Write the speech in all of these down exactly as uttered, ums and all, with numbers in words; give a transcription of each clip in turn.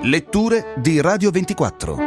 Letture di Radio ventiquattro.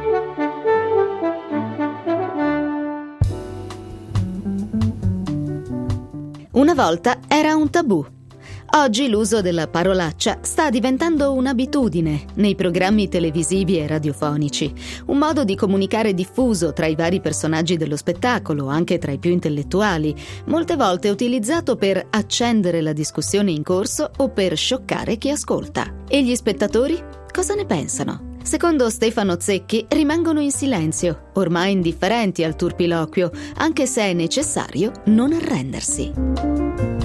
Una volta era un tabù. Oggi l'uso della parolaccia sta diventando un'abitudine nei programmi televisivi e radiofonici, un modo di comunicare diffuso tra i vari personaggi dello spettacolo, anche tra i più intellettuali, molte volte utilizzato per accendere la discussione in corso o per scioccare chi ascolta. E gli spettatori cosa ne pensano? Secondo Stefano Zecchi rimangono in silenzio, ormai indifferenti al turpiloquio, anche se è necessario non arrendersi.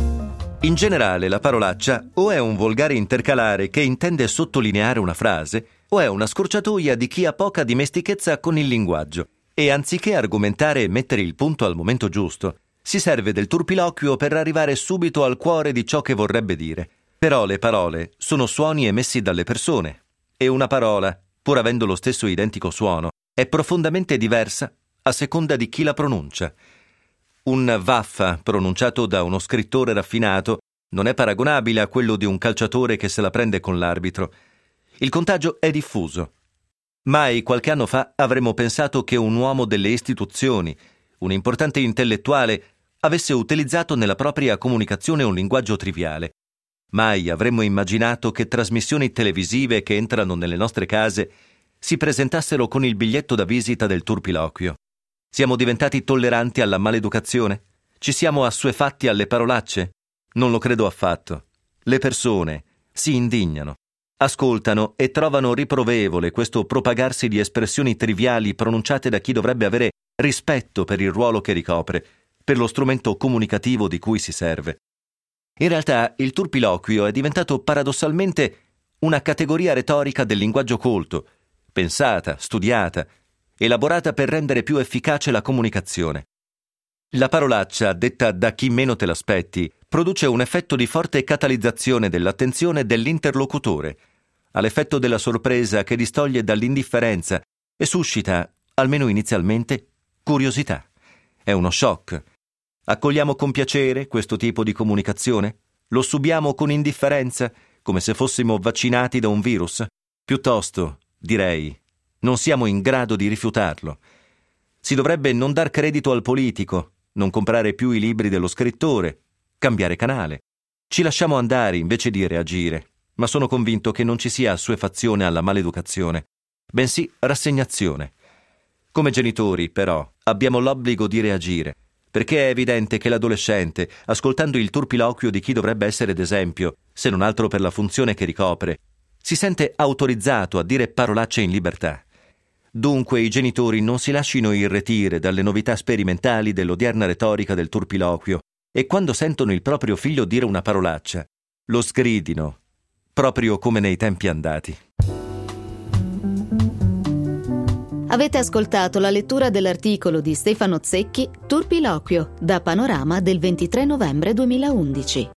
In generale, la parolaccia o è un volgare intercalare che intende sottolineare una frase, o è una scorciatoia di chi ha poca dimestichezza con il linguaggio e, anziché argomentare e mettere il punto al momento giusto, si serve del turpiloquio per arrivare subito al cuore di ciò che vorrebbe dire. Però le parole sono suoni emessi dalle persone e una parola, pur avendo lo stesso identico suono, è profondamente diversa a seconda di chi la pronuncia. Un vaffa pronunciato da uno scrittore raffinato non è paragonabile a quello di un calciatore che se la prende con l'arbitro. Il contagio è diffuso. Mai qualche anno fa avremmo pensato che un uomo delle istituzioni, un importante intellettuale, avesse utilizzato nella propria comunicazione un linguaggio triviale. Mai avremmo immaginato che trasmissioni televisive che entrano nelle nostre case si presentassero con il biglietto da visita del turpiloquio. Siamo diventati tolleranti alla maleducazione? Ci siamo assuefatti alle parolacce? Non lo credo affatto. Le persone si indignano, ascoltano e trovano riprovevole questo propagarsi di espressioni triviali pronunciate da chi dovrebbe avere rispetto per il ruolo che ricopre, per lo strumento comunicativo di cui si serve. In realtà il turpiloquio è diventato paradossalmente una categoria retorica del linguaggio colto, pensata, studiata, elaborata per rendere più efficace la comunicazione. La parolaccia, detta da chi meno te l'aspetti, produce un effetto di forte catalizzazione dell'attenzione dell'interlocutore, all'effetto della sorpresa che distoglie dall'indifferenza e suscita, almeno inizialmente, curiosità. È uno shock. Accogliamo con piacere questo tipo di comunicazione? Lo subiamo con indifferenza, come se fossimo vaccinati da un virus? Piuttosto, direi, non siamo in grado di rifiutarlo. Si dovrebbe non dar credito al politico, non comprare più i libri dello scrittore, cambiare canale. Ci lasciamo andare invece di reagire, ma sono convinto che non ci sia assuefazione alla maleducazione, bensì rassegnazione. Come genitori, però, abbiamo l'obbligo di reagire, perché è evidente che l'adolescente, ascoltando il turpiloquio di chi dovrebbe essere d'esempio, se non altro per la funzione che ricopre, si sente autorizzato a dire parolacce in libertà. Dunque i genitori non si lascino irretire dalle novità sperimentali dell'odierna retorica del turpiloquio e quando sentono il proprio figlio dire una parolaccia, lo sgridino, proprio come nei tempi andati. Avete ascoltato la lettura dell'articolo di Stefano Zecchi, Turpiloquio, da Panorama del ventitré novembre duemilaundici.